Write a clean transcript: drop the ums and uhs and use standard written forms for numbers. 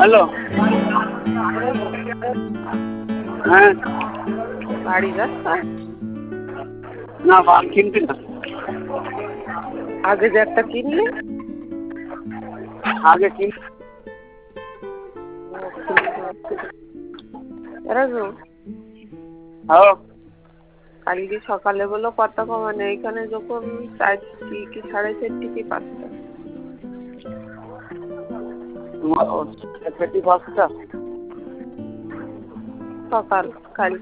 Hello, হ্যাঁ, বাড়ি যাচ্ছ? না বাল কিনবি না। আগে যে একটা কিনলি? আগে কিন। হ্যালো, কালকে সকালে বলো কত কমানো, এইখানে যখন 4টি কি 4:30 কি 5টা তোমার পেটি পাঁচটা সকাল কাল